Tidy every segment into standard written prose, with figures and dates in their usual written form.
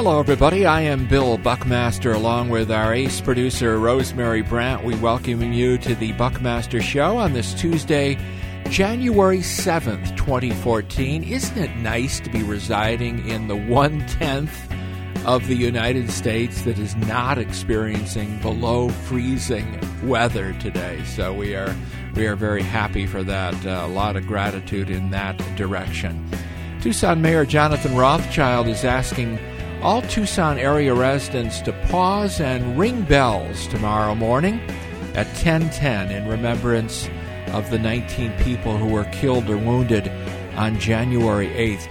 Hello, everybody. I am Bill Buckmaster, along with our ace producer, Rosemary Brandt. We welcome you to the Buckmaster Show on this Tuesday, January 7th, 2014. Isn't it nice to be residing in the 1/10 of the United States that is not experiencing below freezing weather today? So we are very happy for that. A lot of gratitude in that direction. Tucson Mayor Jonathan Rothschild is asking all Tucson area residents to pause and ring bells tomorrow morning at 10:10 in remembrance of the 19 people who were killed or wounded on January 8th,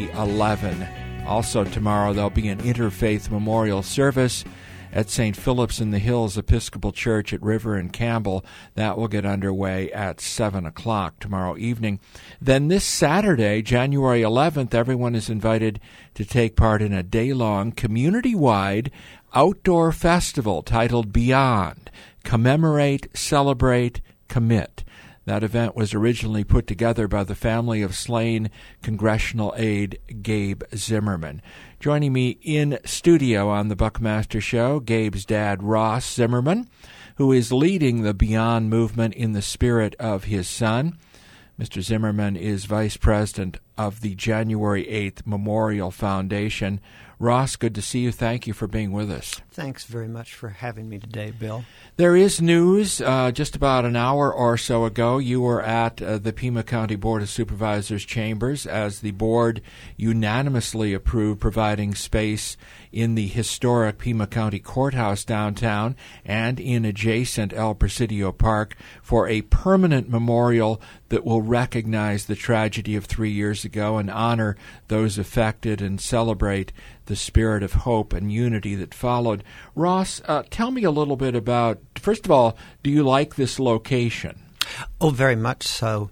2011. Also tomorrow there'll be an interfaith memorial service at St. Philip's in the Hills Episcopal Church at River and Campbell. That will get underway at 7 o'clock tomorrow evening. Then this Saturday, January 11th, everyone is invited to take part in a day-long community-wide outdoor festival titled Beyond: Commemorate, Celebrate, Commit. That event was originally put together by the family of slain congressional aide Gabe Zimmerman. Joining me in studio on the Buckmaster Show, Gabe's dad, Ross Zimmerman, who is leading the Beyond movement in the spirit of his son. Mr. Zimmerman is vice president of the January 8th Memorial Foundation. Ross, good to see you. Thank you for being with us. Thanks very much for having me today, Bill. There is news. Just about an hour or so ago, you were at the Pima County Board of Supervisors chambers as the board unanimously approved providing space in the historic Pima County Courthouse downtown and in adjacent El Presidio Park for a permanent memorial that will recognize the tragedy of 3 years ago and honor those affected and celebrate the spirit of hope and unity that followed. Ross, tell me a little bit about, first of all, do you like this location? Oh, very much so.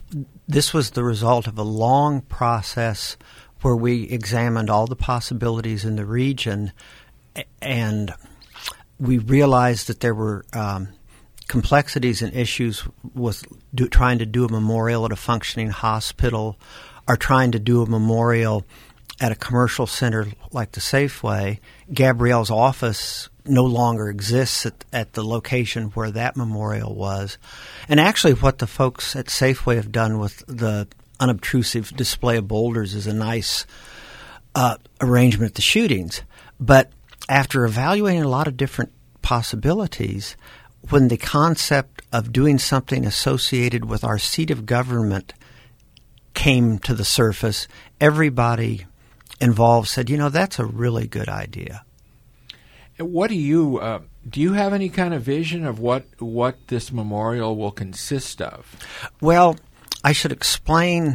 This was the result of a long process where we examined all the possibilities in the region, and we realized that there were complexities and issues with trying to do a memorial at a functioning hospital or trying to do a memorial at a commercial center like the Safeway. Gabrielle's office no longer exists at the location where that memorial was. And actually what the folks at Safeway have done with the unobtrusive display of boulders is a nice arrangement at the shootings. But after evaluating a lot of different possibilities, when the concept of doing something associated with our seat of government came to the surface, everybody involved said, that's a really good idea. What do you have any kind of vision of what this memorial will consist of? Well, I should explain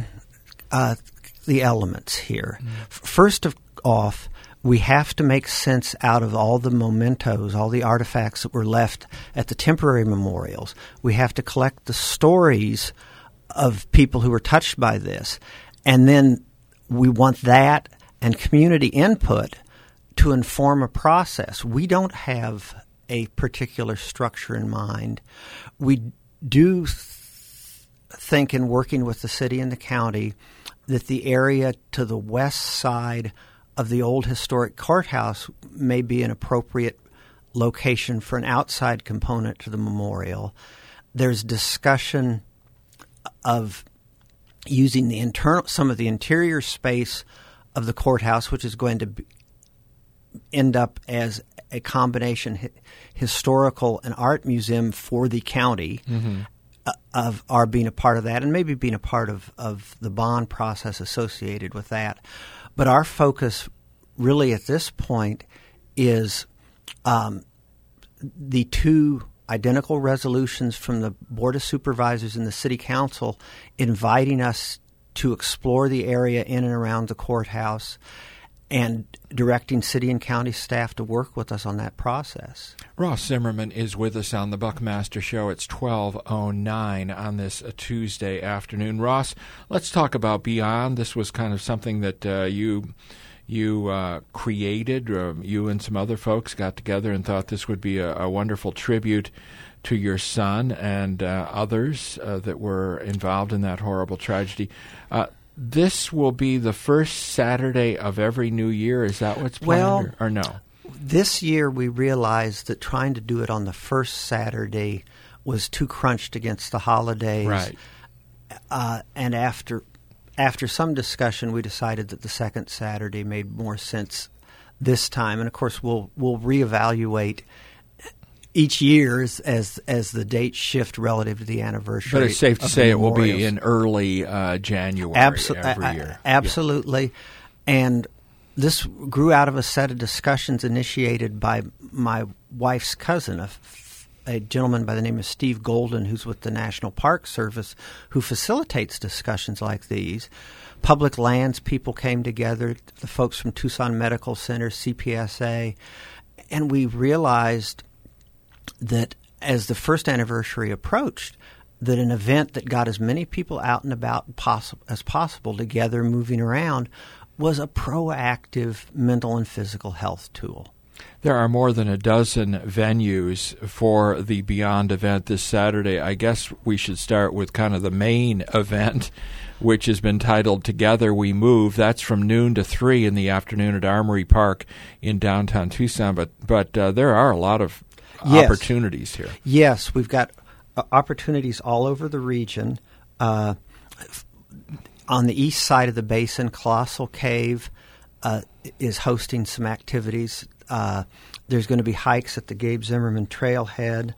the elements here. First off, we have to make sense out of all the mementos, all the artifacts that were left at the temporary memorials. We have to collect the stories of people who were touched by this. And then we want that and community input to inform a process. We don't have a particular structure in mind. We do think in working with the city and the county that the area to the west side of the old historic courthouse may be an appropriate location for an outside component to the memorial. There's discussion of using some of the interior space of the courthouse, which is going to end up as a combination historical and art museum for the county, of our being a part of that and maybe being a part of the bond process associated with that. But our focus really at this point is the two identical resolutions from the Board of Supervisors and the City Council inviting us to explore the area in and around the courthouse and directing city and county staff to work with us on that process. Ross Zimmerman is with us on the Buckmaster Show. It's 12:09 on this Tuesday afternoon. Ross, let's talk about Beyond. This was kind of something that you created. You and some other folks got together and thought this would be a wonderful tribute to your son and others that were involved in that horrible tragedy. this will be the first Saturday of every new year. Is that what's planned, or no? This year we realized that trying to do it on the first Saturday was too crunched against the holidays. Right. And after some discussion, we decided that the second Saturday made more sense this time. And of course, we'll reevaluate each year as the dates shift relative to the anniversary. But it's safe to say it will be in early January every year. Absolutely. Yeah. And this grew out of a set of discussions initiated by my wife's cousin, a gentleman by the name of Steve Golden, who's with the National Park Service, who facilitates discussions like these. Public lands people came together, the folks from Tucson Medical Center, CPSA, and we realized that as the first anniversary approached, that an event that got as many people out and about as possible together, moving around, was a proactive mental and physical health tool. There are more than a dozen venues for the Beyond event this Saturday. I guess we should start with kind of the main event, which has been titled Together We Move. That's from noon to 3 in the afternoon at Armory Park in downtown Tucson. But there are a lot of opportunities here. Yes, we've got opportunities all over the region. On the east side of the basin, Colossal Cave is hosting some activities. There's going to be hikes at the Gabe Zimmerman Trailhead.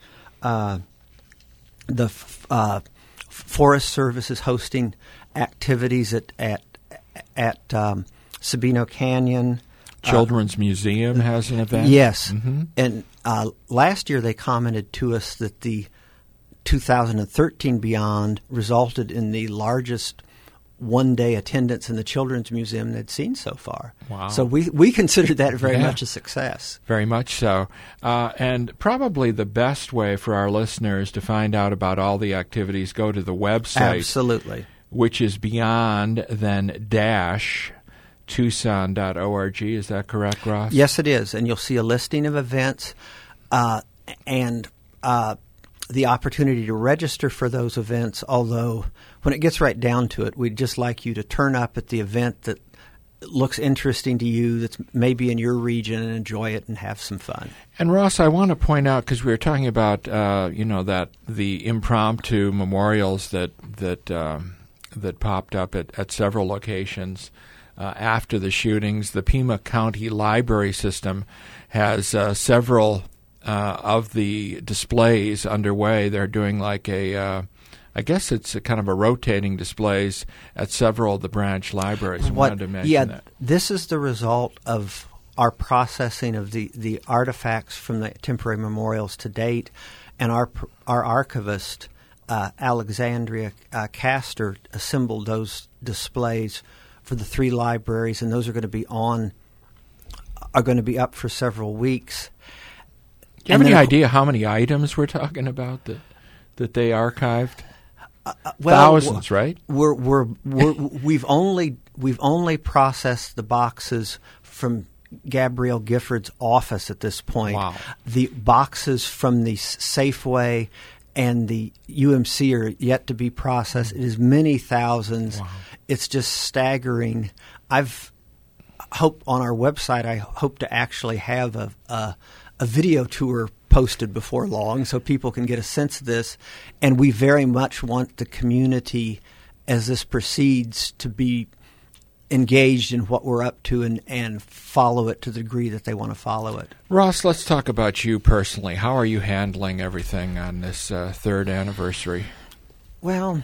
The Forest Service is hosting activities at Sabino Canyon. Children's Museum has an event? Yes. Mm-hmm. And last year they commented to us that the 2013 Beyond resulted in the largest one-day attendance in the Children's Museum they'd seen so far. Wow. So we consider that very much a success. Very much so. And probably the best way for our listeners to find out about all the activities, go to the website. Absolutely. Which is beyond then dash Tucson.org. Is that correct, Ross? Yes, it is. And you'll see a listing of events and the opportunity to register for those events, although when it gets right down to it, we'd just like you to turn up at the event that looks interesting to you, that's maybe in your region, and enjoy it and have some fun. And Ross, I want to point out, because we were talking about that the impromptu memorials that popped up at several locations after the shootings. The Pima County Library System has several of the displays underway. They're doing like I guess it's a kind of a rotating displays at several of the branch libraries. I wanted to mention that. This is the result of our processing of the artifacts from the temporary memorials to date, and our archivist, Alexandria Castor, assembled those displays for the 3 libraries, and those are going to be up for several weeks. Do you have any idea how many items we're talking about that they archived? Thousands, right? We've only processed the boxes from Gabrielle Gifford's office at this point. Wow. The boxes from the Safeway and the UMC are yet to be processed. It is many thousands. Wow. It's just staggering. I hope to actually have a video tour posted before long so people can get a sense of this. And we very much want the community, as this proceeds, to be engaged in what we're up to and follow it to the degree that they want to follow it. Ross, let's talk about you personally. How are you handling everything on this third anniversary? Well,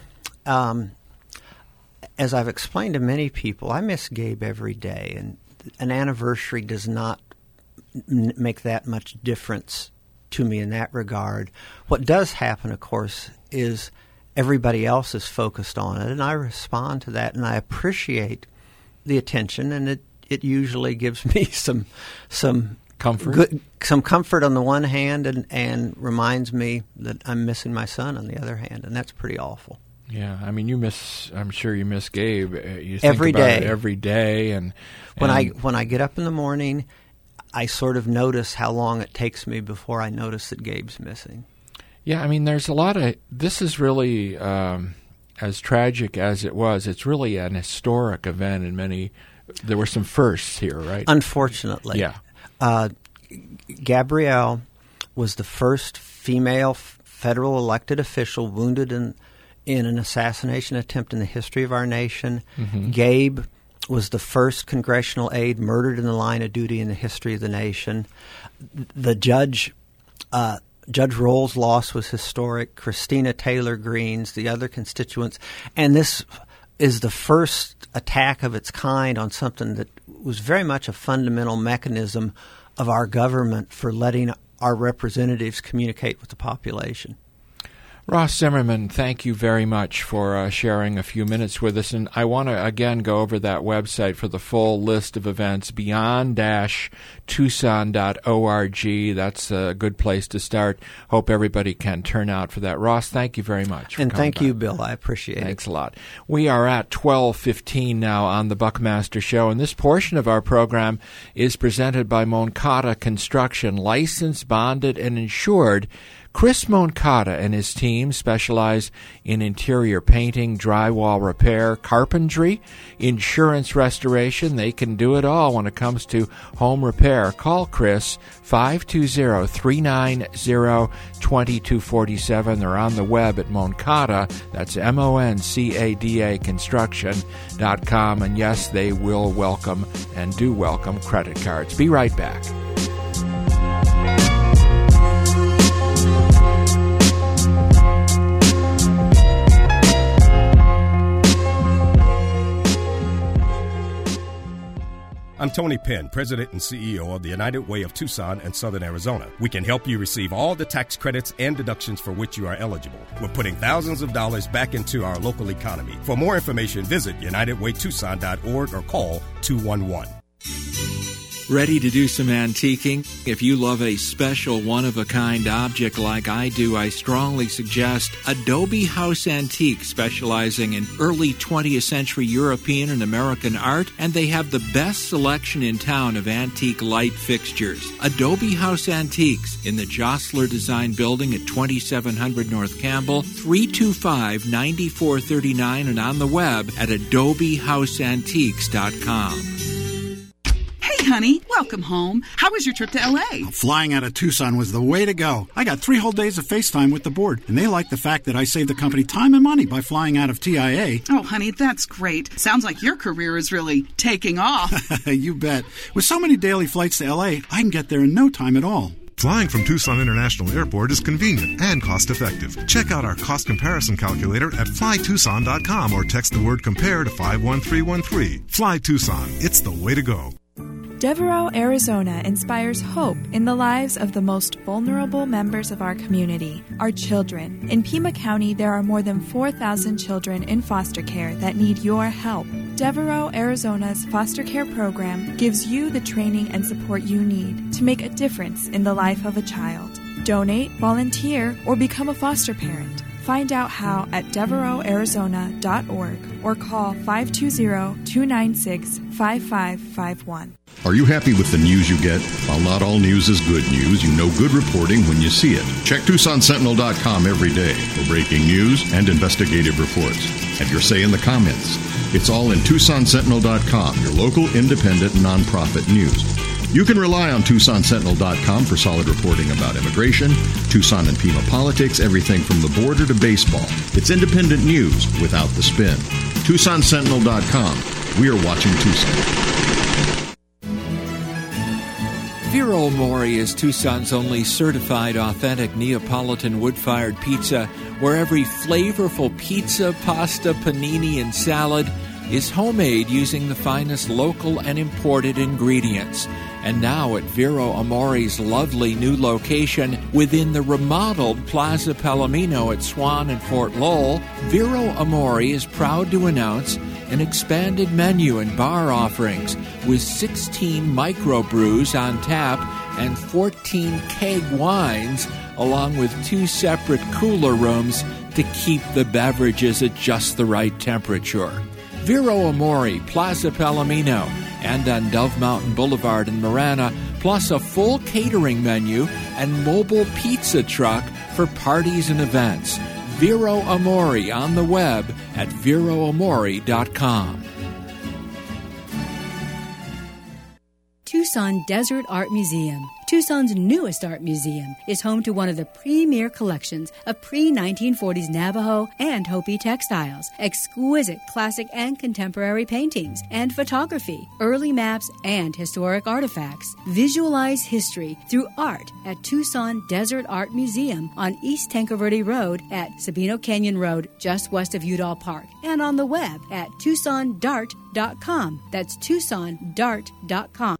as I've explained to many people, I miss Gabe every day, and an anniversary does not make that much difference to me in that regard. What does happen, of course, is everybody else is focused on it, and I respond to that, and I appreciate the attention, and it usually gives me some comfort. Some comfort on the one hand, and reminds me that I'm missing my son on the other hand, and that's pretty awful. Yeah, I mean, I'm sure you miss Gabe. You think every about day. It every day, and when I get up in the morning, I sort of notice how long it takes me before I notice that Gabe's missing. Yeah, I mean, there's a lot of – this is really as tragic as it was, it's really an historic event in many. There were some firsts here, right? Unfortunately. Yeah. Gabrielle was the first female federal elected official wounded in an assassination attempt in the history of our nation. Mm-hmm. Gabe was the first congressional aide murdered in the line of duty in the history of the nation. The Judge Roll's loss was historic. Christina Taylor Greene's, the other constituents. And this is the first attack of its kind on something that was very much a fundamental mechanism of our government for letting our representatives communicate with the population. Ross Zimmerman, thank you very much for sharing a few minutes with us. And I want to, again, go over that website for the full list of events, beyond-tucson.org. That's a good place to start. Hope everybody can turn out for that. Ross, thank you very much. And thank you, Bill. I appreciate it. Thanks a lot. We are at 12:15 now on the Buckmaster Show, and this portion of our program is presented by Moncada Construction, licensed, bonded, and insured. Chris Moncada and his team specialize in interior painting, drywall repair, carpentry, insurance restoration. They can do it all when it comes to home repair. Call Chris, 520-390-2247. They're on the web at Moncada, that's MONCADA construction.com. And yes, they will welcome and do welcome credit cards. Be right back. I'm Tony Penn, President and CEO of the United Way of Tucson and Southern Arizona. We can help you receive all the tax credits and deductions for which you are eligible. We're putting thousands of dollars back into our local economy. For more information, visit UnitedWayTucson.org or call 211. Ready to do some antiquing? If you love a special, one-of-a-kind object like I do, I strongly suggest Adobe House Antique, specializing in early 20th century European and American art, and they have the best selection in town of antique light fixtures. Adobe House Antiques in the Jostler Design Building at 2700 North Campbell, 325-9439, and on the web at adobehouseantiques.com. Hey, honey, welcome home. How was your trip to L.A.? Flying out of Tucson was the way to go. I got 3 whole days of FaceTime with the board, and they like the fact that I saved the company time and money by flying out of TIA. Oh, honey, that's great. Sounds like your career is really taking off. You bet. With so many daily flights to L.A., I can get there in no time at all. Flying from Tucson International Airport is convenient and cost-effective. Check out our cost comparison calculator at flytucson.com or text the word compare to 51313. Fly Tucson. It's the way to go. Devereaux, Arizona inspires hope in the lives of the most vulnerable members of our community, our children. In Pima County, there are more than 4,000 children in foster care that need your help. Devereaux, Arizona's foster care program gives you the training and support you need to make a difference in the life of a child. Donate, volunteer, or become a foster parent. Find out how at DevereauxArizona.org or call 520-296-5551. Are you happy with the news you get? While not all news is good news, you know good reporting when you see it. Check TucsonSentinel.com every day for breaking news and investigative reports. Have your say in the comments. It's all in TucsonSentinel.com, your local independent nonprofit news. You can rely on TucsonSentinel.com for solid reporting about immigration, Tucson and Pima politics, everything from the border to baseball. It's independent news without the spin. TucsonSentinel.com. We are watching Tucson. Vero Amore is Tucson's only certified authentic Neapolitan wood-fired pizza, where every flavorful pizza, pasta, panini, and salad is homemade using the finest local and imported ingredients. And now at Vero Amore's lovely new location within the remodeled Plaza Palomino at Swan and Fort Lowell, Vero Amore is proud to announce an expanded menu and bar offerings with 16 microbrews on tap and 14 keg wines, along with 2 separate cooler rooms to keep the beverages at just the right temperature. Vero Amore, Plaza Palomino, and on Dove Mountain Boulevard in Marana, plus a full catering menu and mobile pizza truck for parties and events. Vero Amore on the web at veroamore.com. Tucson Desert Art Museum, Tucson's newest art museum, is home to one of the premier collections of pre-1940s Navajo and Hopi textiles, exquisite classic and contemporary paintings and photography, early maps, and historic artifacts. Visualize history through art at Tucson Desert Art Museum on East Tanque Verde Road at Sabino Canyon Road, just west of Udall Park, and on the web at TucsonDart.com. That's TucsonDart.com.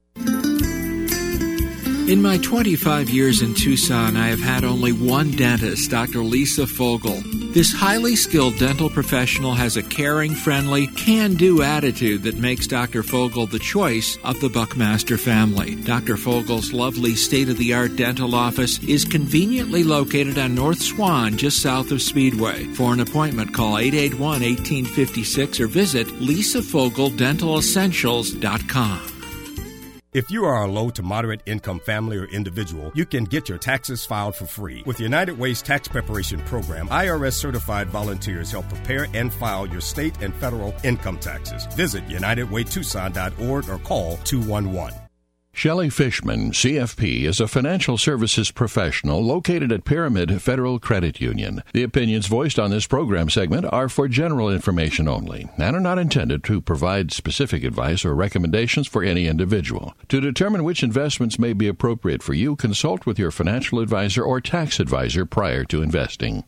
In my 25 years in Tucson, I have had only one dentist, Dr. Lisa Fogel. This highly skilled dental professional has a caring, friendly, can-do attitude that makes Dr. Fogel the choice of the Buckmaster family. Dr. Fogel's lovely state-of-the-art dental office is conveniently located on North Swan, just south of Speedway. For an appointment, call 881-1856 or visit lisafogeldentaLessentials.com. If you are a low to moderate income family or individual, you can get your taxes filed for free. With the United Way's tax preparation program, IRS certified volunteers help prepare and file your state and federal income taxes. Visit UnitedWayTucson.org or call 211. Shelley Fishman, CFP, is a financial services professional located at Pyramid Federal Credit Union. The opinions voiced on this program segment are for general information only and are not intended to provide specific advice or recommendations for any individual. To determine which investments may be appropriate for you, consult with your financial advisor or tax advisor prior to investing.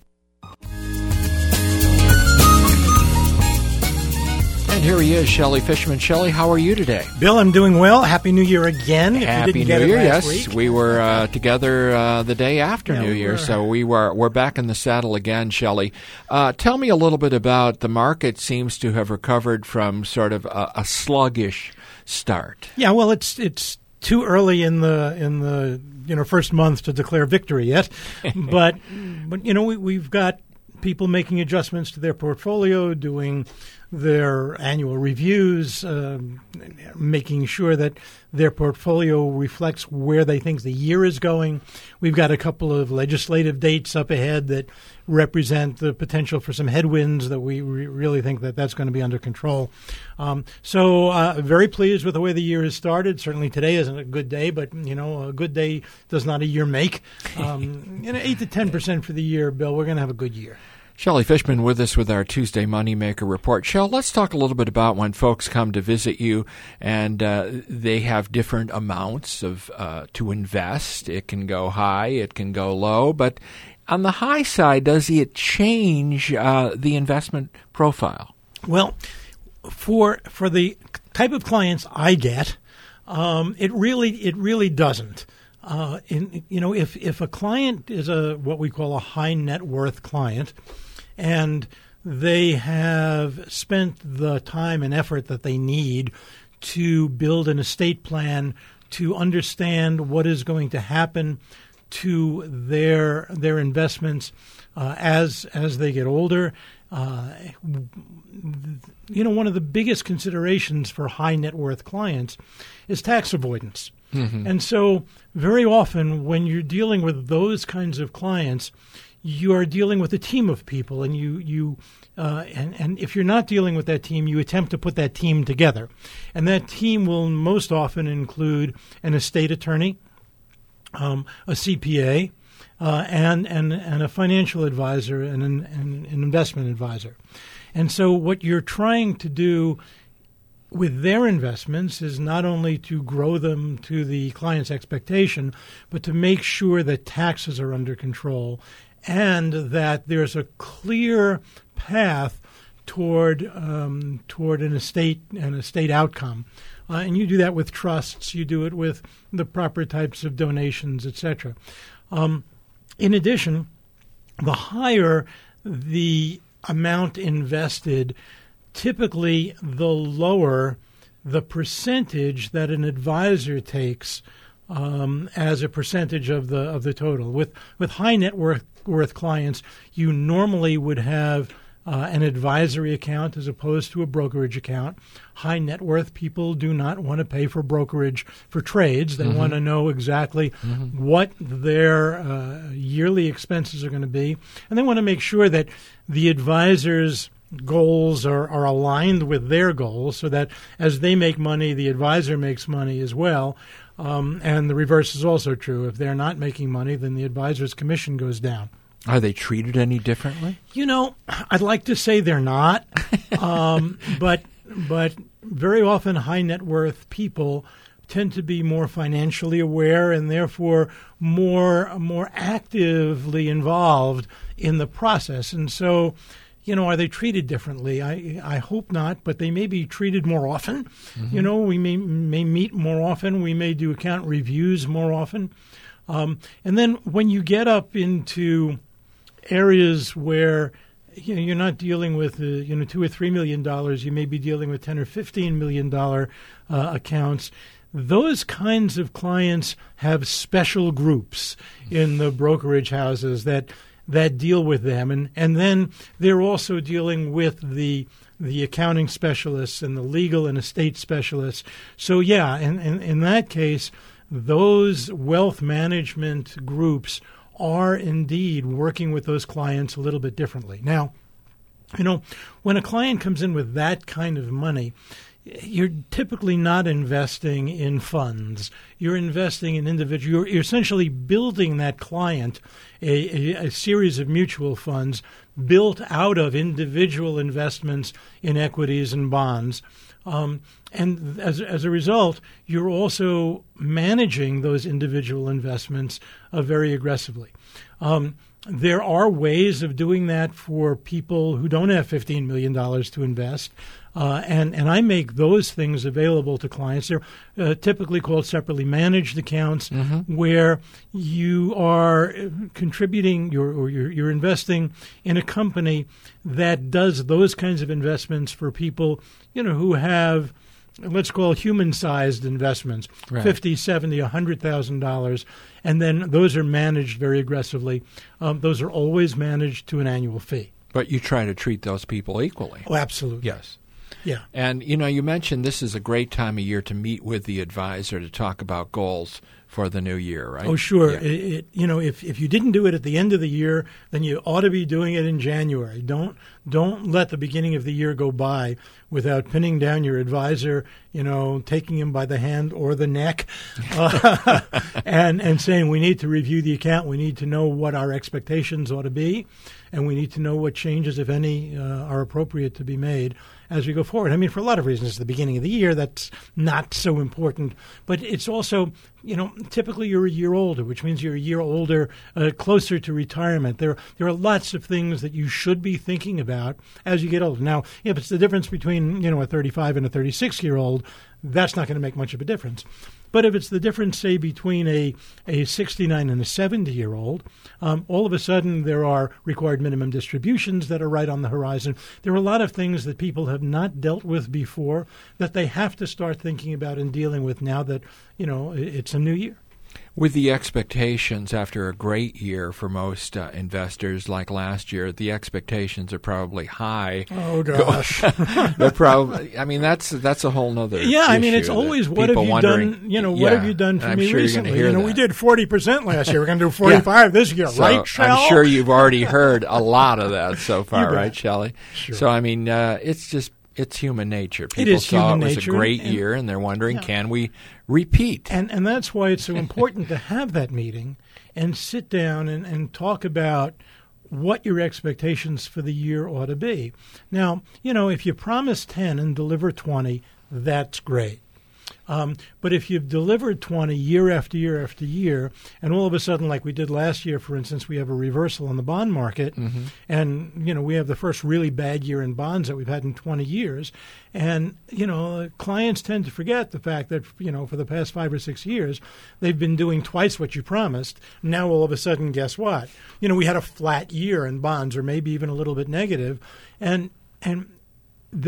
And here he is, Shelley Fishman. Shelley, how are you today? Bill, I'm doing well. Happy New Year again. Happy New Year, yes. We were together the day after New Year, so we're back in the saddle again, Shelley. Tell me a little bit about the market. Seems to have recovered from sort of a sluggish start. Yeah, well, it's too early in the first month to declare victory yet, but we've got people making adjustments to their portfolio, doing their annual reviews, making sure that their portfolio reflects where they think the year is going. We've got a couple of legislative dates up ahead that represent the potential for some headwinds that we really think that that's going to be under control. So very pleased with the way the year has started. Certainly today isn't a good day, but, a good day does not a year make. 8 to 10% for the year, Bill. We're going to have a good year. Shelley Fishman with us with our Tuesday Moneymaker Report. Shell, let's talk a little bit about when folks come to visit you and they have different amounts of to invest. It can go high, it can go low, but on the high side, does it change the investment profile? Well, for the type of clients I get, it really doesn't. If a client is what we call a high net worth client, and they have spent the time and effort that they need to build an estate plan to understand what is going to happen to their investments as they get older. One of the biggest considerations for high net worth clients is tax avoidance. Mm-hmm. And so very often when you're dealing with those kinds of clients, you are dealing with a team of people, and and if you're not dealing with that team, you attempt to put that team together. And that team will most often include an estate attorney, a CPA, and a financial advisor and an investment advisor. And so what you're trying to do with their investments is not only to grow them to the client's expectation, but to make sure that taxes are under control and that there's a clear path toward an estate outcome. And you do that with trusts. You do it with the proper types of donations, etc. In addition, the higher the amount invested, typically the lower the percentage that an advisor takes as a percentage of the total. With high net worth clients, you normally would have an advisory account as opposed to a brokerage account. High net worth people do not want to pay for brokerage for trades. They want to know exactly what their yearly expenses are going to be, and they want to make sure that the advisor's goals are aligned with their goals, so that as they make money, the advisor makes money as well. And the reverse is also true. If they're not making money, then the advisor's commission goes down. Are they treated any differently? I'd like to say they're not, but very often high net worth people tend to be more financially aware and therefore more actively involved in the process. And so, are they treated differently? I hope not, but they may be treated more often. We may meet more often. We may do account reviews more often. And then when you get up into areas where you're not dealing with $2 or $3 million, you may be dealing with $10 or $15 million accounts. Those kinds of clients have special groups in the brokerage houses that deal with them, and then they're also dealing with the accounting specialists and the legal and estate specialists. So in that case, those wealth management groups are indeed working with those clients a little bit differently. Now, when a client comes in with that kind of money, you're typically not investing in funds. You're investing in individual. You're essentially building that client a series of mutual funds built out of individual investments in equities and bonds. And as a result, you're also managing those individual investments very aggressively. There are ways of doing that for people who don't have $15 million to invest, and I make those things available to clients. They're typically called separately managed accounts, where you are contributing you're investing in a company that does those kinds of investments for people who have, let's call human-sized investments, right. $50,000, $70,000, $100,000, and then those are managed very aggressively. Those are always managed to an annual fee. But you try to treat those people equally. Oh, absolutely. Yes. Yeah. And, you mentioned this is a great time of year to meet with the advisor to talk about goals for the new year, right? Oh, sure. Yeah. If you didn't do it at the end of the year, then you ought to be doing it in January. Don't let the beginning of the year go by without pinning down your advisor, taking him by the hand or the neck, and saying we need to review the account. We need to know what our expectations ought to be, and we need to know what changes, if any, are appropriate to be made as we go forward. I mean, for a lot of reasons, at the beginning of the year, that's not so important. But it's also, typically you're a year older, which means you're a year older, closer to retirement. There are lots of things that you should be thinking about as you get older. Now, if it's the difference between, a 35 and a 36-year-old, that's not going to make much of a difference. But if it's the difference, say, between a 69 and a 70-year-old, all of a sudden there are required minimum distributions that are right on the horizon. There are a lot of things that people have not dealt with before that they have to start thinking about and dealing with now that, it's a new year. With the expectations after a great year for most investors like last year, the expectations are probably high. Oh, gosh. They're probably, that's a whole nother issue. It's always what have you done, what have you done for me recently? We did 40% last year. We're going to do 45 this year, right, Shell? I'm sure you've already heard a lot of that so far, right, Shelley? Sure. So, it's human nature. People saw it was a great year, and they're wondering, can we repeat? And that's why it's so important to have that meeting and sit down and talk about what your expectations for the year ought to be. Now, if you promise 10 and deliver 20, that's great. But if you've delivered 20 year after year after year, and all of a sudden, like we did last year, for instance, we have a reversal in the bond market, and, we have the first really bad year in bonds that we've had in 20 years, and, clients tend to forget the fact that, for the past 5 or 6 years, they've been doing twice what you promised. Now, all of a sudden, guess what? We had a flat year in bonds, or maybe even a little bit negative, and that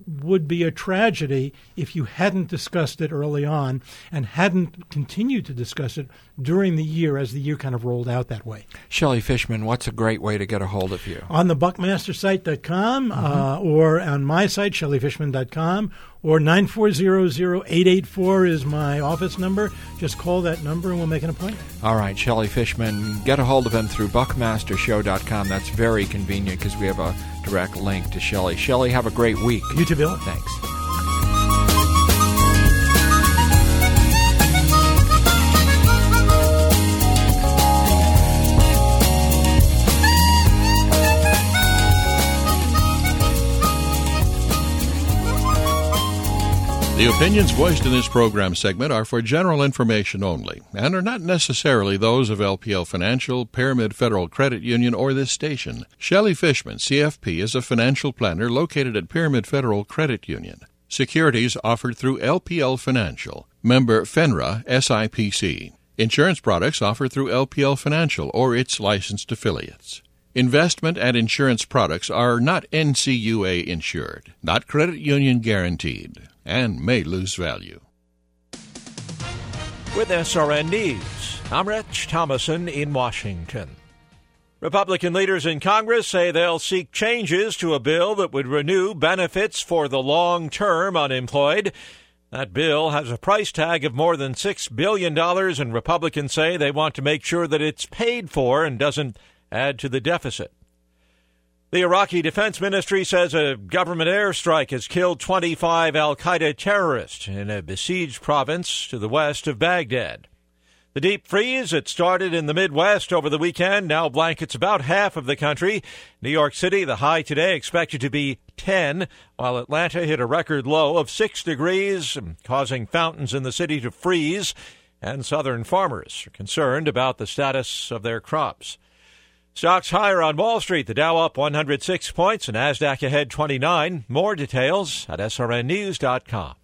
would be a tragedy if you hadn't discussed it early on and hadn't continued to discuss it during the year as the year kind of rolled out that way. Shelley Fishman, what's a great way to get a hold of you? On the buckmastersite.com or on my site, shelleyfishman.com, or 9400884 is my office number. Just call that number and we'll make an appointment. All right, Shelley Fishman, get a hold of him through buckmastershow.com. That's very convenient because we have a direct link to Shelley. Shelley, have a great week. You too, Bill. Thanks. The opinions voiced in this program segment are for general information only and are not necessarily those of LPL Financial, Pyramid Federal Credit Union, or this station. Shelley Fishman, CFP, is a financial planner located at Pyramid Federal Credit Union. Securities offered through LPL Financial, member FINRA, SIPC. Insurance products offered through LPL Financial or its licensed affiliates. Investment and insurance products are not NCUA insured, not credit union guaranteed, and may lose value. With SRN News, I'm Rich Thomason in Washington. Republican leaders in Congress say they'll seek changes to a bill that would renew benefits for the long-term unemployed. That bill has a price tag of more than $6 billion, and Republicans say they want to make sure that it's paid for and doesn't add to the deficit. The Iraqi Defense Ministry says a government airstrike has killed 25 al-Qaeda terrorists in a besieged province to the west of Baghdad. The deep freeze that started in the Midwest over the weekend now blankets about half of the country. New York City, the high today expected to be 10, while Atlanta hit a record low of 6 degrees, causing fountains in the city to freeze, and southern farmers are concerned about the status of their crops. Stocks higher on Wall Street. The Dow up 106 points and NASDAQ ahead 29. More details at srnnews.com.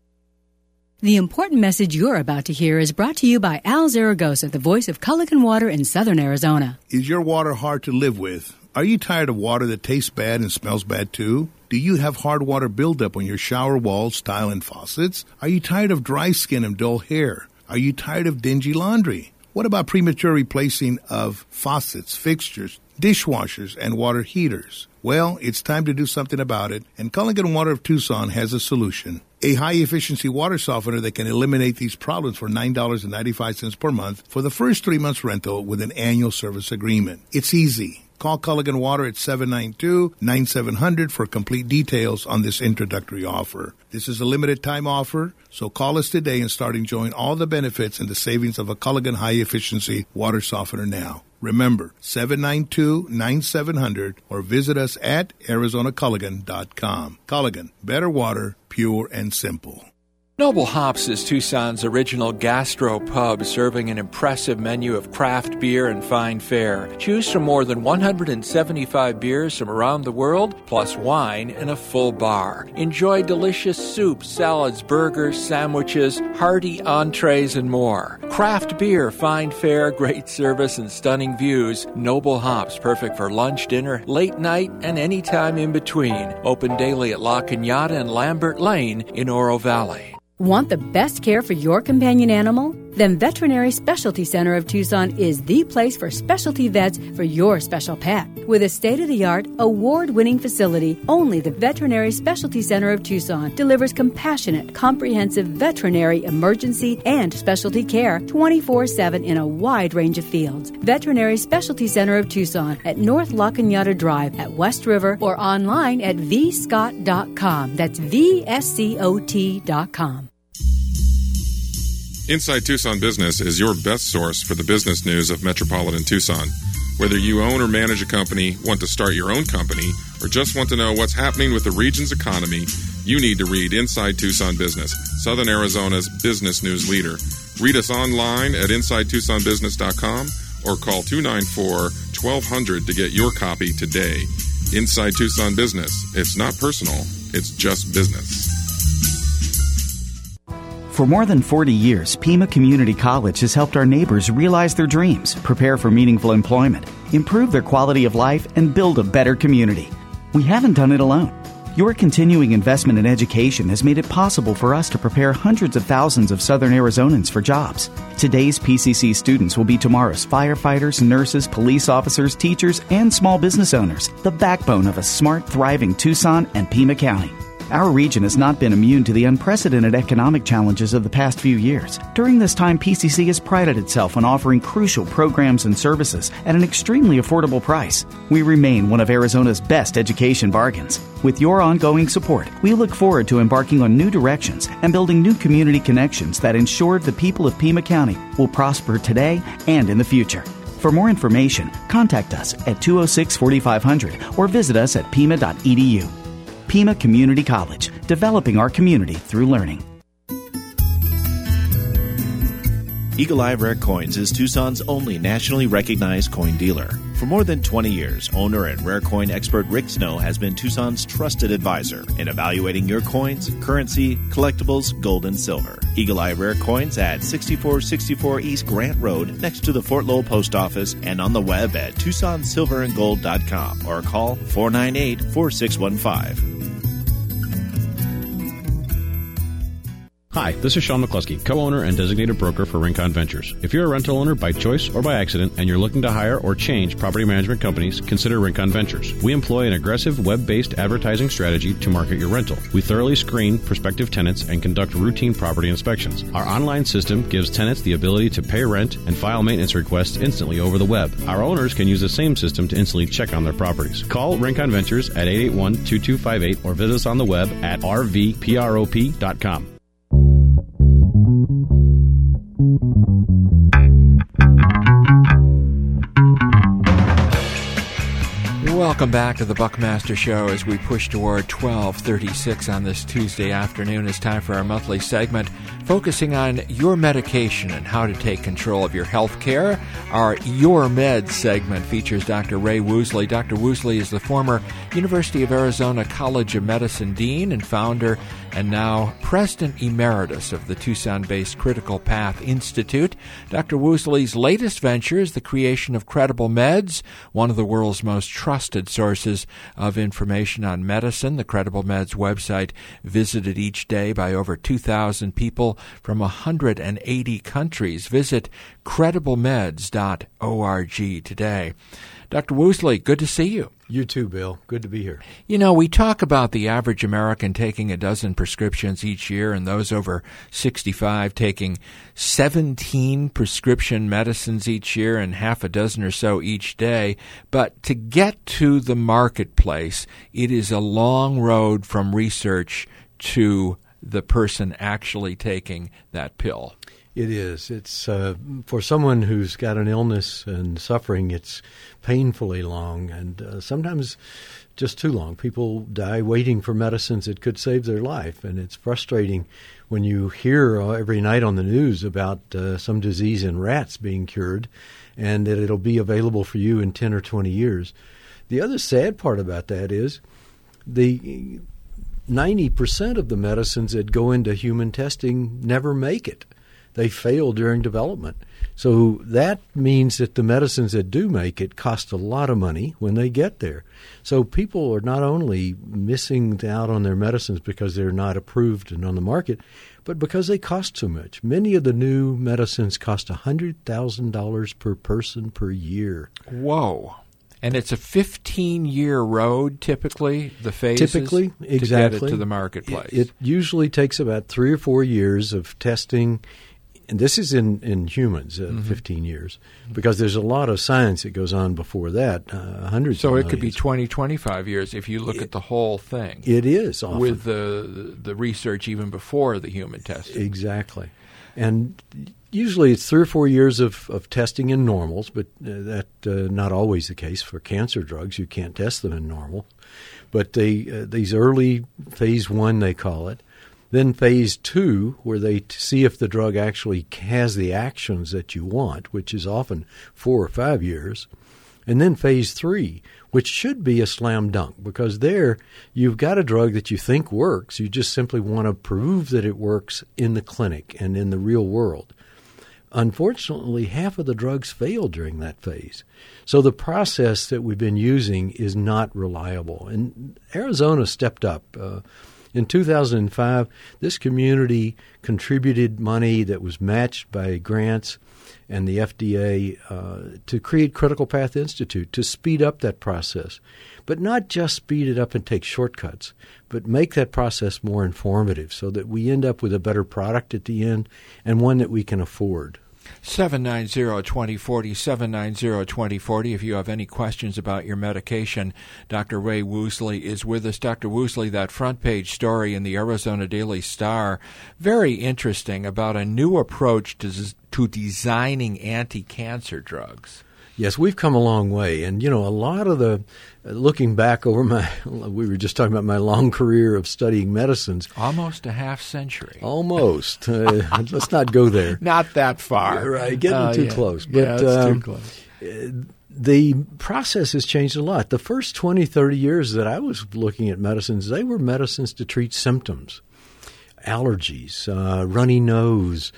The important message you're about to hear is brought to you by Al Zaragoza, the voice of Culligan Water in southern Arizona. Is your water hard to live with? Are you tired of water that tastes bad and smells bad too? Do you have hard water buildup on your shower walls, tile, and faucets? Are you tired of dry skin and dull hair? Are you tired of dingy laundry? What about premature replacing of faucets, fixtures, dishwashers, and water heaters? Well, it's time to do something about it, and Culligan Water of Tucson has a solution. A high-efficiency water softener that can eliminate these problems for $9.95 per month for the first 3 months rental with an annual service agreement. It's easy. Call Culligan Water at 792-9700 for complete details on this introductory offer. This is a limited-time offer, so call us today and start enjoying all the benefits and the savings of a Culligan high-efficiency water softener now. Remember, 792-9700 or visit us at ArizonaCulligan.com. Culligan, better water, pure and simple. Noble Hops is Tucson's original gastro pub, serving an impressive menu of craft beer and fine fare. Choose from more than 175 beers from around the world, plus wine and a full bar. Enjoy delicious soups, salads, burgers, sandwiches, hearty entrees, and more. Craft beer, fine fare, great service, and stunning views. Noble Hops, perfect for lunch, dinner, late night, and any time in between. Open daily at La Cañada and Lambert Lane in Oro Valley. Want the best care for your companion animal? Then Veterinary Specialty Center of Tucson is the place for specialty vets for your special pet. With a state-of-the-art, award-winning facility, only the Veterinary Specialty Center of Tucson delivers compassionate, comprehensive veterinary emergency and specialty care 24/7 in a wide range of fields. Veterinary Specialty Center of Tucson at North La Cañada Drive at West River or online at vscott.com. That's VSCOT.com. Inside Tucson Business is your best source for the business news of metropolitan Tucson. Whether you own or manage a company, want to start your own company, or just want to know what's happening with the region's economy, you need to read Inside Tucson Business, Southern Arizona's business news leader. Read us online at InsideTucsonBusiness.com or call 294-1200 to get your copy today. Inside Tucson Business. It's not personal, it's just business. For more than 40 years, Pima Community College has helped our neighbors realize their dreams, prepare for meaningful employment, improve their quality of life, and build a better community. We haven't done it alone. Your continuing investment in education has made it possible for us to prepare hundreds of thousands of Southern Arizonans for jobs. Today's PCC students will be tomorrow's firefighters, nurses, police officers, teachers, and small business owners, the backbone of a smart, thriving Tucson and Pima County. Our region has not been immune to the unprecedented economic challenges of the past few years. During this time, PCC has prided itself on offering crucial programs and services at an extremely affordable price. We remain one of Arizona's best education bargains. With your ongoing support, we look forward to embarking on new directions and building new community connections that ensure the people of Pima County will prosper today and in the future. For more information, contact us at 206-4500 or visit us at pima.edu. Pima Community College, developing our community through learning. Eagle Eye Rare Coins is Tucson's only nationally recognized coin dealer. For more than 20 years, owner and rare coin expert Rick Snow has been Tucson's trusted advisor in evaluating your coins, currency, collectibles, gold, and silver. Eagle Eye Rare Coins at 6464 East Grant Road next to the Fort Lowell Post Office and on the web at TucsonSilverandGold.com or call 498-4615. Hi, this is Sean McCluskey, co-owner and designated broker for Rincon Ventures. If you're a rental owner by choice or by accident and you're looking to hire or change property management companies, consider Rincon Ventures. We employ an aggressive web-based advertising strategy to market your rental. We thoroughly screen prospective tenants and conduct routine property inspections. Our online system gives tenants the ability to pay rent and file maintenance requests instantly over the web. Our owners can use the same system to instantly check on their properties. Call Rincon Ventures at 881-2258 or visit us on the web at rvprop.com. Welcome back to the Buckmaster Show as we push toward 12:36 on this Tuesday afternoon. It's time for our monthly segment focusing on your medication and how to take control of your health care. Our Your Med segment features Dr. Ray Woosley. Dr. Woosley is the former University of Arizona College of Medicine Dean and founder and now President Emeritus of the Tucson-based Critical Path Institute. Dr. Woosley's latest venture is the creation of Credible Meds, one of the world's most trusted sources of information on medicine. The Credible Meds website visited each day by over 2,000 people from 180 countries. Visit crediblemeds.org today. Dr. Woosley, good to see you. You too, Bill. Good to be here. You know, we talk about the average American taking a dozen prescriptions each year and those over 65 taking 17 prescription medicines each year and half a dozen or so each day. But to get to the marketplace, it is a long road from research to the person actually taking that pill. It is. It's for someone who's got an illness and suffering, it's painfully long and sometimes just too long. People die waiting for medicines that could save their life, and it's frustrating when you hear every night on the news about some disease in rats being cured and that it'll be available for you in 10 or 20 years. The other sad part about that is the 90% of the medicines that go into human testing never make it. They fail during development. So that means that the medicines that do make it cost a lot of money when they get there. So people are not only missing out on their medicines because they're not approved and on the market, but because they cost so much. Many of the new medicines cost $100,000 per person per year. Whoa. And it's a 15-year road, typically, the phases exactly. To get it to the marketplace. It usually takes about 3 or 4 years of testing. And this is in humans, 15 years, because there's a lot of science that goes on before that, hundreds of millions. So it could be 20, 25 years if you look at the whole thing. It is often. With the research even before the human testing. Exactly. And usually it's 3 or 4 years of testing in normals, but that's not always the case. For cancer drugs, you can't test them in normal. But these early phase 1, they call it. Then phase 2, where they see if the drug actually has the actions that you want, which is often 4 or 5 years. And then phase 3, which should be a slam dunk, because there you've got a drug that you think works. You just simply want to prove that it works in the clinic and in the real world. unfortunately, half of the drugs fail during that phase. So the process that we've been using is not reliable. And Arizona stepped up. In 2005, this community contributed money that was matched by grants and the FDA to create Critical Path Institute to speed up that process. But not just speed it up and take shortcuts, but make that process more informative so that we end up with a better product at the end and one that we can afford. 790-2040, 790-2040. If you have any questions about your medication, Dr. Ray Woosley is with us. Dr. Woosley, that front page story in the Arizona Daily Star, very interesting, about a new approach to designing anti-cancer drugs. Yes, we've come a long way. And, a lot of the, looking back over we were just talking about my long career of studying medicines. Almost a half century. Almost. Let's not go there. Not that far. Right, getting too close. But, it's too close. The process has changed a lot. The first 20, 30 years that I was looking at medicines, they were medicines to treat symptoms, allergies, runny nose,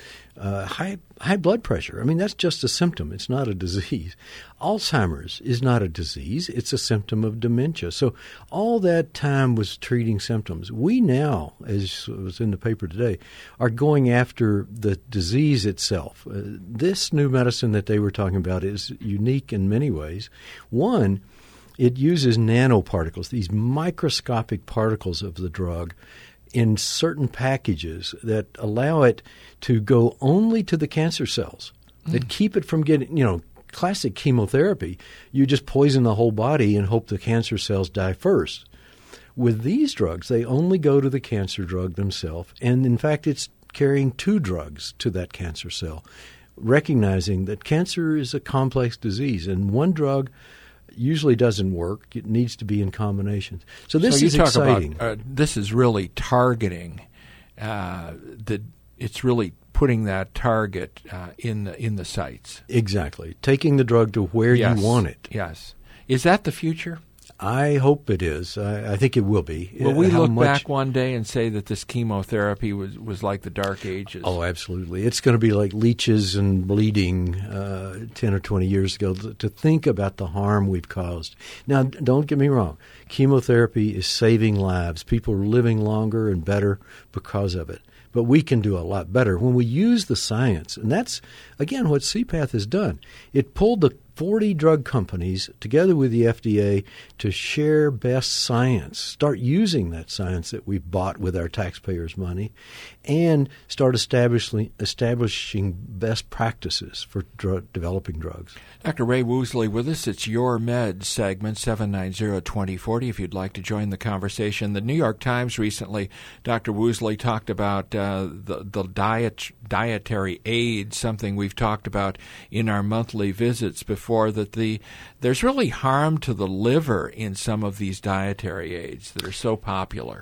high blood pressure. I mean, that's just a symptom. It's not a disease. Alzheimer's is not a disease. It's a symptom of dementia. So all that time was treating symptoms. We now, as was in the paper today, are going after the disease itself. This new medicine that they were talking about is unique in many ways. One, it uses nanoparticles, these microscopic particles of the drug, in certain packages that allow it to go only to the cancer cells, that keep it from getting, classic chemotherapy, you just poison the whole body and hope the cancer cells die first. With these drugs, they only go to the cancer drug themselves, and in fact, it's carrying two drugs to that cancer cell, recognizing that cancer is a complex disease, and one drug usually doesn't work. It needs to be in combinations. So this is exciting. This is really targeting. It's really putting that target in the sites. Exactly. Taking the drug to where you want it. Yes. Is that the future? I hope it is. I think it will be. Will we look back one day and say that this chemotherapy was like the Dark Ages? Oh, absolutely. It's going to be like leeches and bleeding 10 or 20 years ago, to think about the harm we've caused. Now, don't get me wrong. Chemotherapy is saving lives. People are living longer and better because of it. But we can do a lot better when we use the science. And that's, again, what CPATH has done. It pulled the 40 drug companies together with the FDA to share best science, start using that science that we bought with our taxpayers' money, and start establishing best practices for developing drugs. Dr. Ray Woosley with us. It's Your Med segment, 790-2040, if you'd like to join the conversation. The New York Times recently, Dr. Woosley talked about the dietary aids, something we've talked about in our monthly visits before, that there's really harm to the liver in some of these dietary aids that are so popular.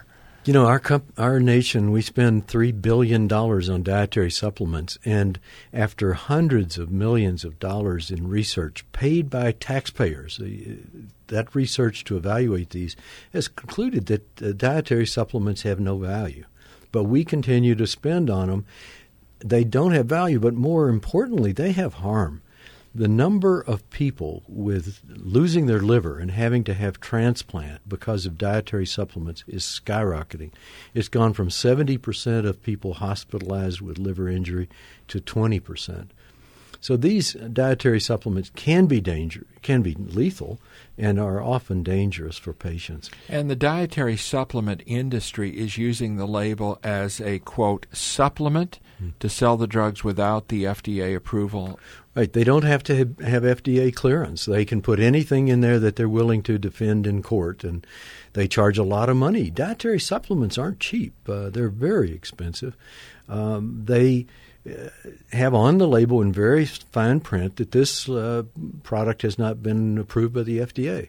Our nation, we spend $3 billion on dietary supplements, and after hundreds of millions of dollars in research paid by taxpayers, that research to evaluate these has concluded that dietary supplements have no value. But we continue to spend on them. They don't have value, but more importantly, they have harm. The number of people with losing their liver and having to have transplant because of dietary supplements is skyrocketing. It's gone from 70% of people hospitalized with liver injury to 20%. So these dietary supplements can be lethal, and are often dangerous for patients. And the dietary supplement industry is using the label as a, quote, supplement to sell the drugs without the FDA approval. Right. They don't have to have FDA clearance. They can put anything in there that they're willing to defend in court, and they charge a lot of money. Dietary supplements aren't cheap. They're very expensive. They have on the label in very fine print that this product has not been approved by the FDA.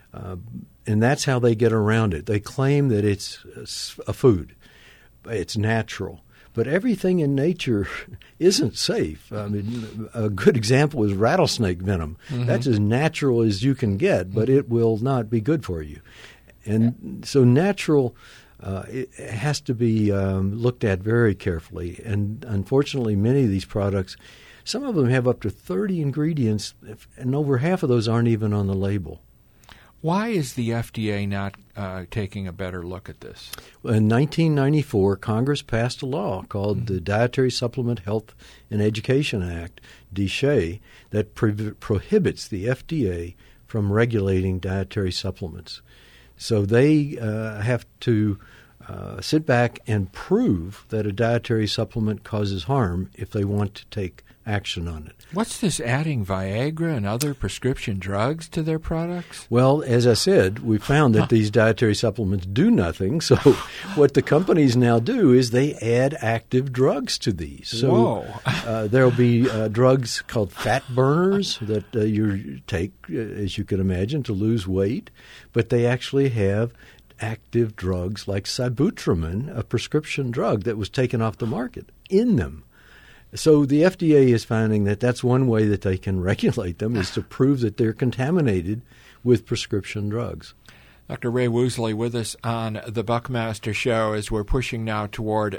And that's how they get around it. They claim that it's a food. It's natural. But everything in nature isn't safe. I mean, a good example is rattlesnake venom. Mm-hmm. That's as natural as you can get, but it will not be good for you. And so natural it has to be looked at very carefully. And unfortunately, many of these products, some of them have up to 30 ingredients, and over half of those aren't even on the label. Why is the FDA not taking a better look at this? In 1994, Congress passed a law called the Dietary Supplement Health and Education Act, DSHEA, that prohibits the FDA from regulating dietary supplements. So they have to sit back and prove that a dietary supplement causes harm if they want to take action on it. What's this adding Viagra and other prescription drugs to their products? Well, as I said, we found that these dietary supplements do nothing. So what the companies now do is they add active drugs to these. So there will be drugs called fat burners that you take, as you can imagine, to lose weight. But they actually have active drugs like sibutramine, a prescription drug that was taken off the market, in them. So the FDA is finding that that's one way that they can regulate them, is to prove that they're contaminated with prescription drugs. Dr. Ray Woosley with us on the Buckmaster Show as we're pushing now toward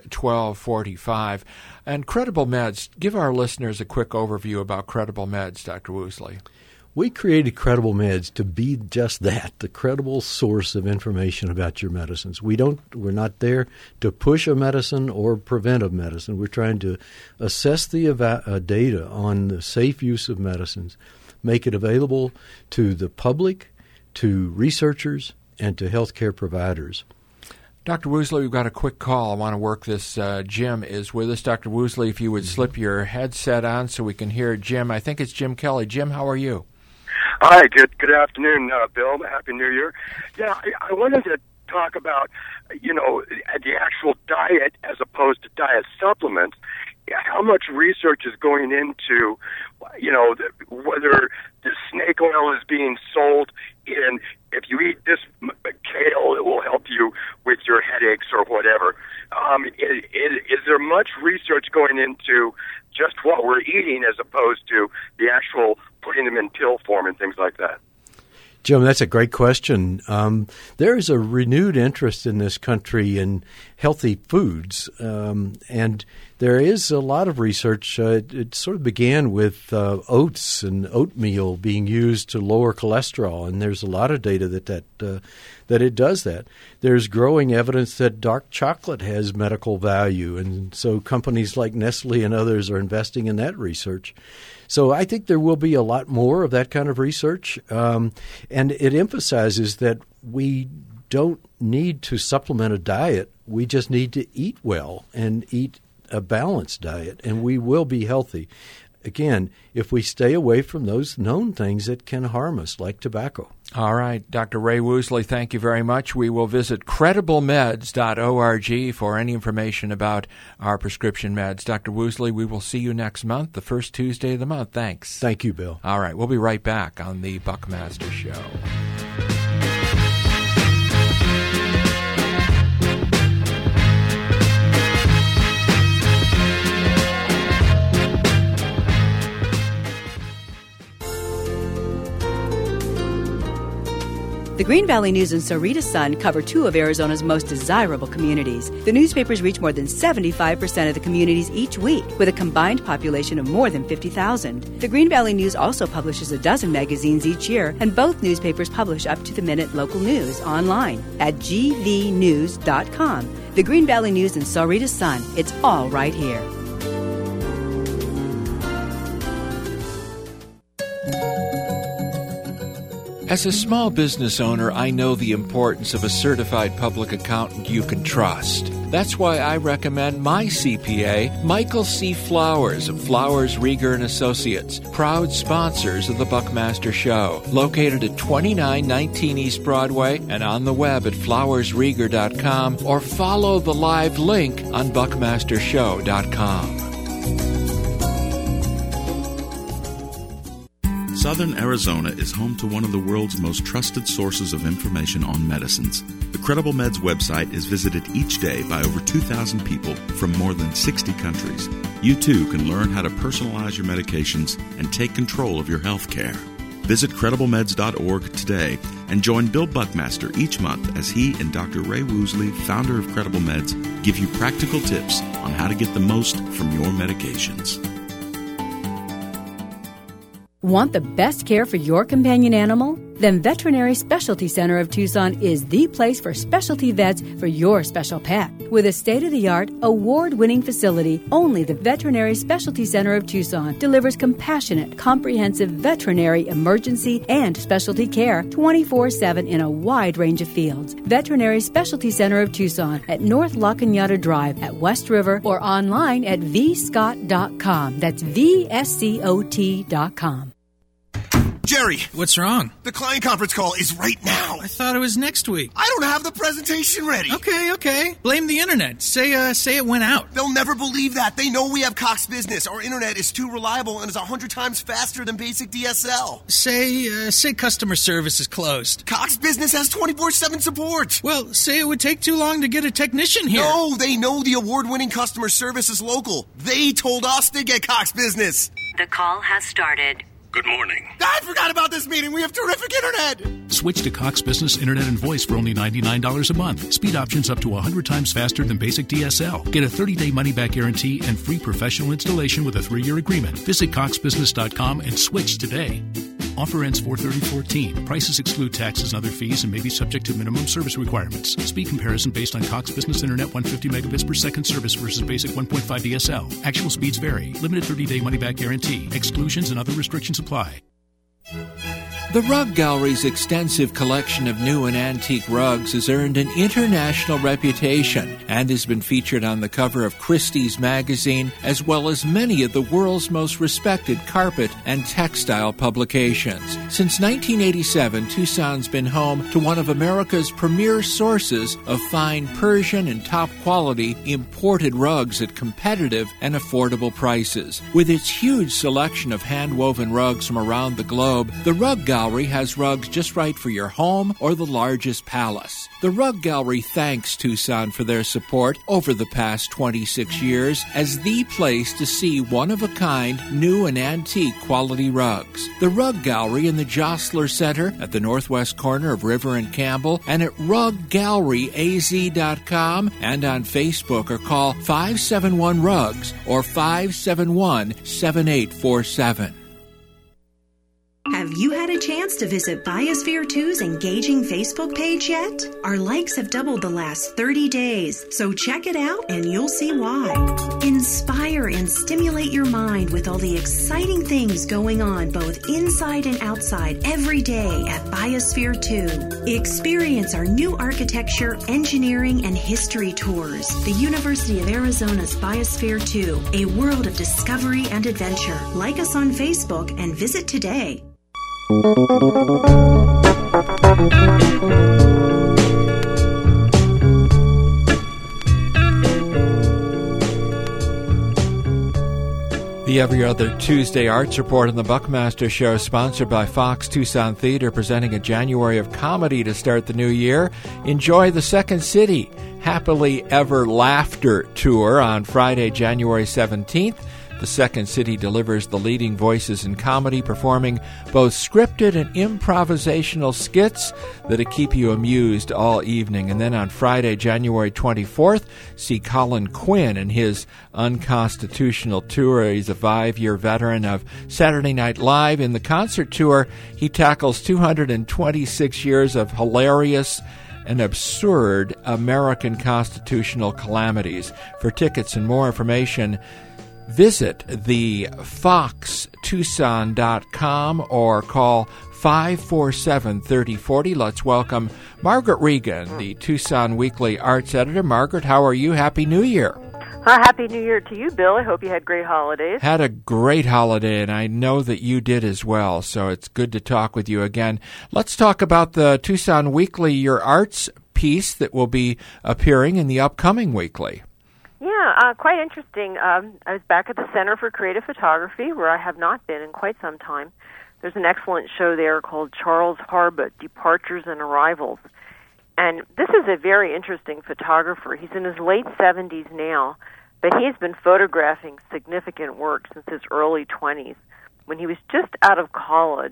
12:45. And Credible Meds, give our listeners a quick overview about Credible Meds, Dr. Woosley. We created Credible Meds to be just that, the credible source of information about your medicines. We're not there to push a medicine or prevent a medicine. We're trying to assess the data on the safe use of medicines, make it available to the public, to researchers, and to healthcare providers. Dr. Woosley, we've got a quick call. I want to work this. Jim is with us. Dr. Woosley, if you would slip your headset on so we can hear Jim. I think it's Jim Kelly. Jim, how are you? Hi, good afternoon, Bill. Happy New Year. Yeah, I wanted to talk about, the actual diet as opposed to diet supplements. How much research is going into, whether the snake oil is being sold in, if you eat this kale, it will help you with your headaches or whatever. Is there much research going into just what we're eating as opposed to the actual putting them in pill form and things like that? Jim, that's a great question. There is a renewed interest in this country in healthy foods, and there is a lot of research. It sort of began with oats and oatmeal being used to lower cholesterol, and there's a lot of data that it does that. There's growing evidence that dark chocolate has medical value, and so companies like Nestle and others are investing in that research. So I think there will be a lot more of that kind of research, and it emphasizes that we don't need to supplement a diet. We just need to eat well and eat a balanced diet, and we will be healthy. Again, if we stay away from those known things that can harm us, like tobacco. All right. Dr. Ray Woosley, thank you very much. We will visit crediblemeds.org for any information about our prescription meds. Dr. Woosley, we will see you next month, the first Tuesday of the month. Thanks. Thank you, Bill. All right. We'll be right back on the Buckmaster Show. The Green Valley News and Sahuarita Sun cover two of Arizona's most desirable communities. The newspapers reach more than 75% of the communities each week, with a combined population of more than 50,000. The Green Valley News also publishes a dozen magazines each year, and both newspapers publish up-to-the-minute local news online at gvnews.com. The Green Valley News and Sahuarita Sun. It's all right here. As a small business owner, I know the importance of a certified public accountant you can trust. That's why I recommend my CPA, Michael C. Flowers of Flowers, Rieger & Associates, proud sponsors of the Buckmaster Show, located at 2919 East Broadway and on the web at flowersrieger.com, or follow the live link on buckmastershow.com. Southern Arizona is home to one of the world's most trusted sources of information on medicines. The Credible Meds website is visited each day by over 2,000 people from more than 60 countries. You too can learn how to personalize your medications and take control of your health care. Visit CredibleMeds.org today and join Bill Buckmaster each month as he and Dr. Ray Woosley, founder of Credible Meds, give you practical tips on how to get the most from your medications. Want the best care for your companion animal? Then Veterinary Specialty Center of Tucson is the place for specialty vets for your special pet. With a state-of-the-art, award-winning facility, only the Veterinary Specialty Center of Tucson delivers compassionate, comprehensive veterinary emergency and specialty care 24/7 in a wide range of fields. Veterinary Specialty Center of Tucson at North La Cañada Drive at West River or online at vscott.com. That's VSCOT.com. Jerry! What's wrong? The client conference call is right now. I thought it was next week. I don't have the presentation ready. Okay. Blame the internet. Say it went out. They'll never believe that. They know we have Cox Business. Our internet is too reliable and is 100 times faster than basic DSL. Say customer service is closed. Cox Business has 24/7 support. Well, say it would take too long to get a technician here. No, they know the award-winning customer service is local. They told us to get Cox Business. The call has started. Good morning. I forgot about this meeting. We have terrific internet. Switch to Cox Business Internet and Voice for only $99 a month. Speed options up to 100 times faster than basic DSL. Get a 30-day money-back guarantee and free professional installation with a 3-year agreement. Visit coxbusiness.com and switch today. Offer ends 4/30/14. Prices exclude taxes and other fees and may be subject to minimum service requirements. Speed comparison based on Cox Business Internet 150 megabits per second service versus basic 1.5 DSL. Actual speeds vary. Limited 30-day money-back guarantee. Exclusions and other restrictions apply. The Rug Gallery's extensive collection of new and antique rugs has earned an international reputation and has been featured on the cover of Christie's magazine, as well as many of the world's most respected carpet and textile publications. Since 1987, Tucson's been home to one of America's premier sources of fine Persian and top-quality imported rugs at competitive and affordable prices. With its huge selection of hand-woven rugs from around the globe, the Rug Gallery has rugs just right for your home or the largest palace. The Rug Gallery thanks Tucson for their support over the past 26 years as the place to see one-of-a-kind, new and antique quality rugs. The Rug Gallery in the Jostler Center at the northwest corner of River and Campbell, and at ruggalleryaz.com and on Facebook, or call 571-RUGS or 571-7847. Have you had a chance to visit Biosphere 2's engaging Facebook page yet? Our likes have doubled the last 30 days, so check it out and you'll see why. Inspire and stimulate your mind with all the exciting things going on both inside and outside every day at Biosphere 2. Experience our new architecture, engineering, and history tours. The University of Arizona's Biosphere 2, a world of discovery and adventure. Like us on Facebook and visit today. The Every Other Tuesday Arts Report on the Buckmaster Show, sponsored by Fox Tucson Theater, presenting a January of comedy to start the new year. Enjoy the Second City Happily Ever Laughter Tour on Friday, January 17th. The Second City delivers the leading voices in comedy, performing both scripted and improvisational skits that'll keep you amused all evening. And then on Friday, January 24th, see Colin Quinn and his Unconstitutional Tour. He's a 5-year veteran of Saturday Night Live. In the concert tour, he tackles 226 years of hilarious and absurd American constitutional calamities. For tickets and more information, visit the foxtucson.com or call 547-3040. Let's welcome Margaret Regan, the Tucson Weekly Arts Editor. Margaret, how are you? Happy New Year. Happy New Year to you, Bill. I hope you had great holidays. Had a great holiday, and I know that you did as well, so it's good to talk with you again. Let's talk about the Tucson Weekly, your arts piece that will be appearing in the upcoming weekly. Yeah, quite interesting. I was back at the Center for Creative Photography, where I have not been in quite some time. There's an excellent show there called Charles Harbut, Departures and Arrivals. And this is a very interesting photographer. He's in his late 70s now, but he's been photographing significant work since his early 20s. When he was just out of college,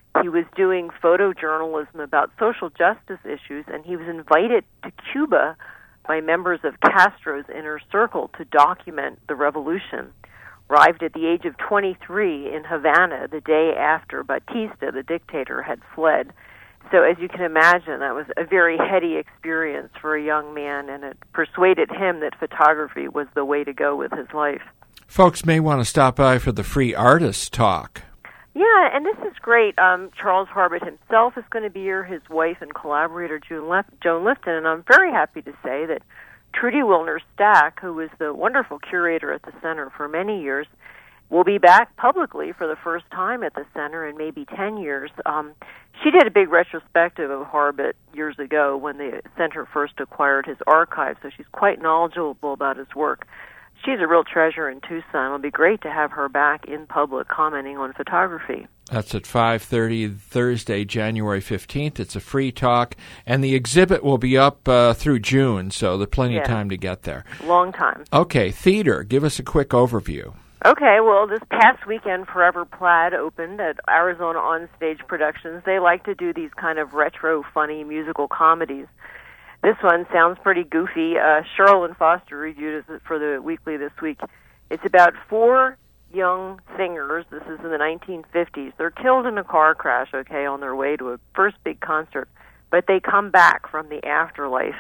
He was doing photojournalism about social justice issues, and he was invited to Cuba by members of Castro's inner circle to document the revolution. Arrived at the age of 23 in Havana the day after Batista, the dictator, had fled. So as you can imagine, that was a very heady experience for a young man, and it persuaded him that photography was the way to go with his life. Folks may want to stop by for the free artist talk. Yeah, and this is great. Charles Harbut himself is going to be here, his wife and collaborator, Joan Lifton, and I'm very happy to say that Trudy Wilner-Stack, who was the wonderful curator at the Center for many years, will be back publicly for the first time at the Center in maybe 10 years. She did a big retrospective of Harbut years ago when the Center first acquired his archive, so she's quite knowledgeable about his work. She's a real treasure in Tucson. It'll be great to have her back in public commenting on photography. That's at 5:30 Thursday, January 15th. It's a free talk, and the exhibit will be up through June, so there's plenty of time to get there. Long time. Okay, theater. Give us a quick overview. Okay, well, this past weekend, Forever Plaid opened at Arizona Onstage Productions. They like to do these kind of retro, funny musical comedies. This one sounds pretty goofy. Sherilyn Foster reviewed it for the Weekly this week. It's about 4 young singers. This is in the 1950s. They're killed in a car crash, okay, on their way to a first big concert. But they come back from the afterlife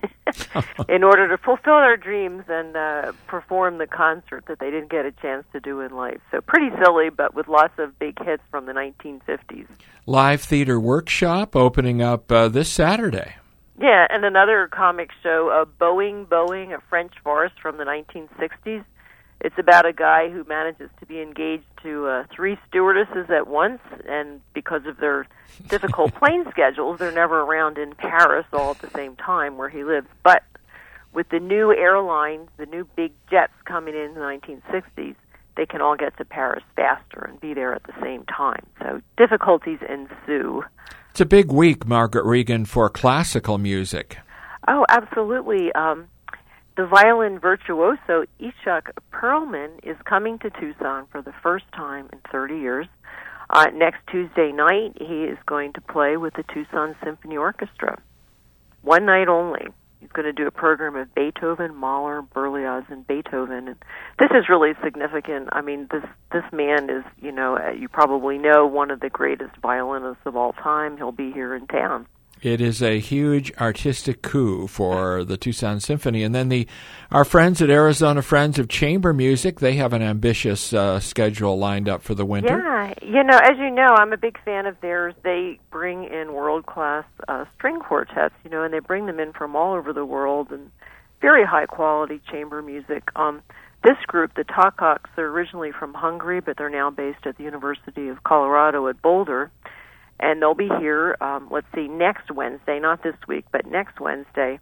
in order to fulfill their dreams and perform the concert that they didn't get a chance to do in life. So pretty silly, but with lots of big hits from the 1950s. Live Theater Workshop opening up this Saturday. Yeah, and another comic show, Boeing, a French farce from the 1960s. It's about a guy who manages to be engaged to 3 stewardesses at once, and because of their difficult plane schedules, they're never around in Paris all at the same time where he lives. But with the new airlines, the new big jets coming in the 1960s, they can all get to Paris faster and be there at the same time. So difficulties ensue. It's a big week, Margaret Regan, for classical music. Oh, absolutely. The violin virtuoso Itzhak Perlman is coming to Tucson for the first time in 30 years. Next Tuesday night, he is going to play with the Tucson Symphony Orchestra. One night only. He's going to do a program of Beethoven, Mahler, Berlioz, and Beethoven. And this is really significant. I mean, this man is, you probably know, one of the greatest violinists of all time. He'll be here in town. It is a huge artistic coup for the Tucson Symphony. And then our friends at Arizona Friends of Chamber Music, they have an ambitious schedule lined up for the winter. Yeah, as you know, I'm a big fan of theirs. They bring in world-class string quartets, and they bring them in from all over the world, and very high-quality chamber music. This group, the Takacs, they're originally from Hungary, but they're now based at the University of Colorado at Boulder. And they'll be here, next Wednesday, not this week, but next Wednesday,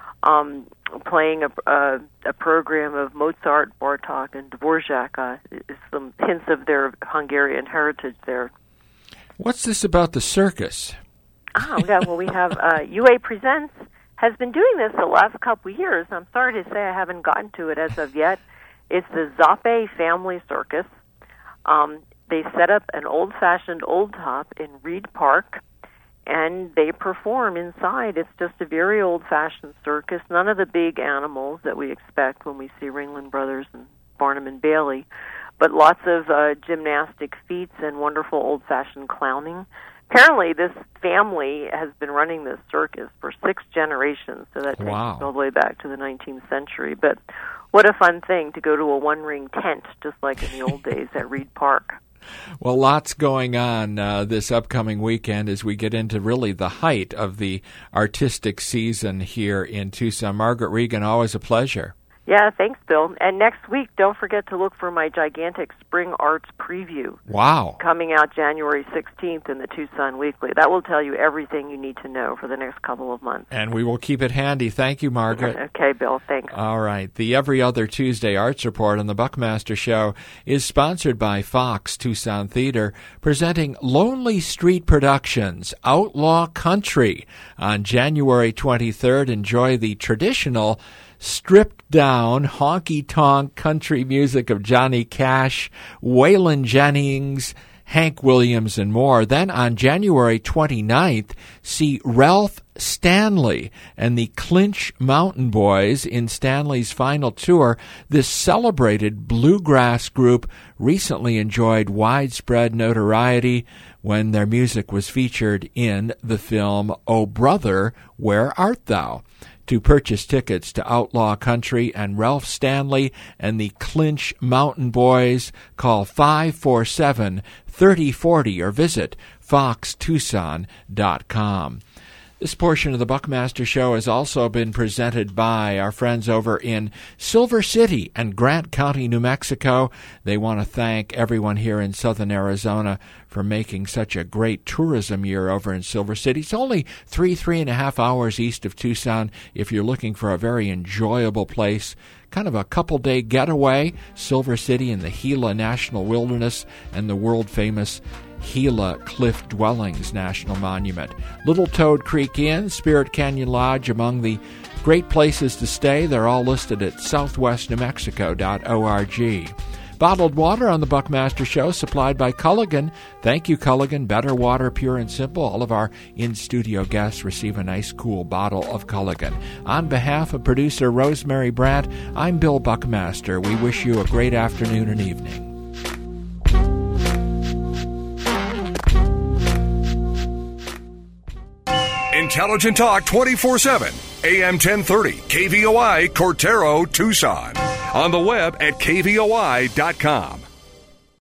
playing a program of Mozart, Bartók, and Dvorak. Some hints of their Hungarian heritage there. What's this about the circus? We have UA Presents has been doing this the last couple of years. I'm sorry to say I haven't gotten to it as of yet. It's the Zappe Family Circus. They set up an old-fashioned old top in Reed Park, and they perform inside. It's just a very old-fashioned circus, none of the big animals that we expect when we see Ringling Brothers and Barnum and Bailey, but lots of gymnastic feats and wonderful old-fashioned clowning. Apparently, this family has been running this circus for 6 generations, so that takes us all the way back to the 19th century. But what a fun thing to go to a one-ring tent, just like in the old days at Reed Park. Well, lots going on this upcoming weekend as we get into really the height of the artistic season here in Tucson. Margaret Regan, always a pleasure. Yeah, thanks, Bill. And next week, don't forget to look for my gigantic Spring Arts Preview. Wow. Coming out January 16th in the Tucson Weekly. That will tell you everything you need to know for the next couple of months. And we will keep it handy. Thank you, Margaret. Okay, Bill. Thanks. All right. The Every Other Tuesday Arts Report on the Buckmaster Show is sponsored by Fox Tucson Theater, presenting Lonely Street Productions, Outlaw Country. On January 23rd, enjoy the traditional stripped-down, honky-tonk country music of Johnny Cash, Waylon Jennings, Hank Williams, and more. Then on January 29th, see Ralph Stanley and the Clinch Mountain Boys in Stanley's final tour. This celebrated bluegrass group recently enjoyed widespread notoriety when their music was featured in the film Oh Brother, Where Art Thou? To purchase tickets to Outlaw Country and Ralph Stanley and the Clinch Mountain Boys, call 547-3040 or visit foxtucson.com. This portion of the Buckmaster Show has also been presented by our friends over in Silver City and Grant County, New Mexico. They want to thank everyone here in southern Arizona for making such a great tourism year over in Silver City. It's only 3.5 hours east of Tucson if you're looking for a very enjoyable place, kind of a couple-day getaway. Silver City in the Gila National Wilderness and the world-famous Gila Cliff Dwellings National Monument. Little Toad Creek Inn, Spirit Canyon Lodge among the great places to stay. They're all listed at southwestnewmexico.org. Bottled water on the Buckmaster Show supplied by Culligan. Thank you, Culligan. Better water, pure and simple. All of our in-studio guests receive a nice, cool bottle of Culligan. On behalf of producer Rosemary Brandt, I'm Bill Buckmaster. We wish you a great afternoon and evening. Intelligent Talk 24/7, AM 1030, KVOI, Cortero, Tucson. On the web at kvoi.com.